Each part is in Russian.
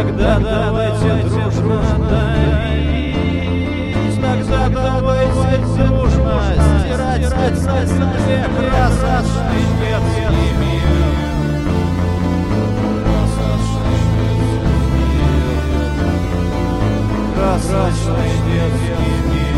Тогда давайте дружно давить, тогда давайте дружно стирать на земле красочный детский мир. Красочный детский мир.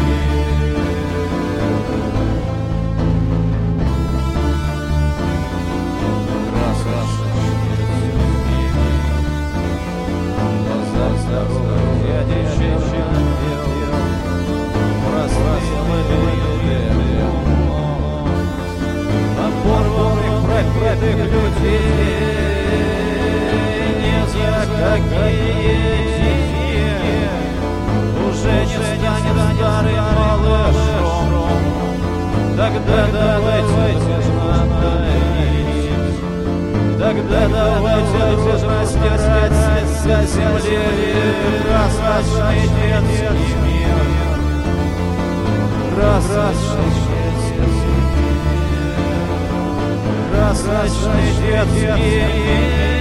Пропитых людей ни за какие деньги уже не станет старым малышом. Тогда давайте дружно давить, тогда давайте дружно стирать с земли красочный детский мир. Красочный детский мир.